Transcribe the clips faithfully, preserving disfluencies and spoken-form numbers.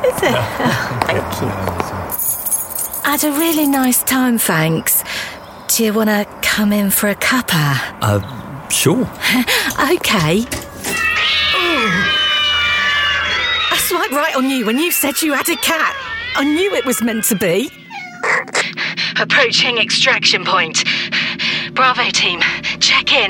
Is it? Oh, thank you. I had a really nice time, thanks. Do you want to come in for a cuppa? Uh, sure. OK. I swiped right on you when you said you had a cat. I knew it was meant to be. Approaching extraction point. Bravo team, check in.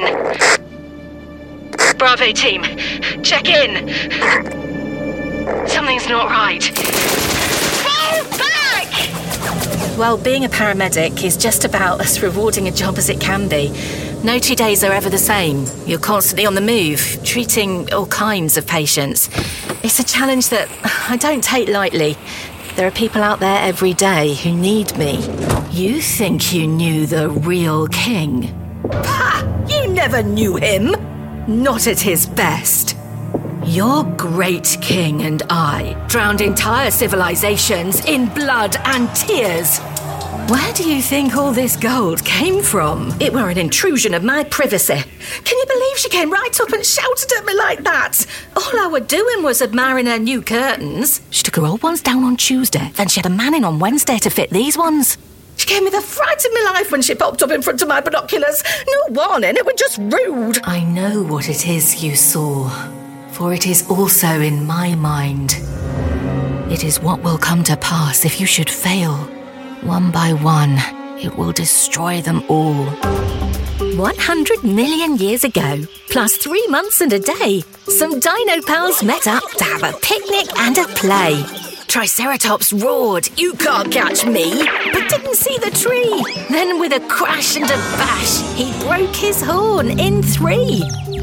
Bravo team, check in. Something's not right. Fall back! Well, being a paramedic is just about as rewarding a job as it can be. No two days are ever the same. You're constantly on the move, treating all kinds of patients. It's a challenge that I don't take lightly. There are people out there every day who need me. You think you knew the real king? Ha! You never knew him! Not at his best. Your great king and I drowned entire civilizations in blood and tears. Where do you think all this gold came from? It were an intrusion of my privacy. Can you believe she came right up and shouted at me like that? All I were doing was admiring her new curtains. She took her old ones down on Tuesday, then she had a man in on Wednesday to fit these ones. She gave me the fright of my life when she popped up in front of my binoculars. No warning, it was just rude. I know what it is you saw, for it is also in my mind. It is what will come to pass if you should fail. One by one, it will destroy them all. one hundred million years ago, plus three months and a day, some dino pals met up to have a picnic and a play. Triceratops roared, "You can't catch me," but didn't see the tree. Then with a crash and a bash, he broke his horn in three.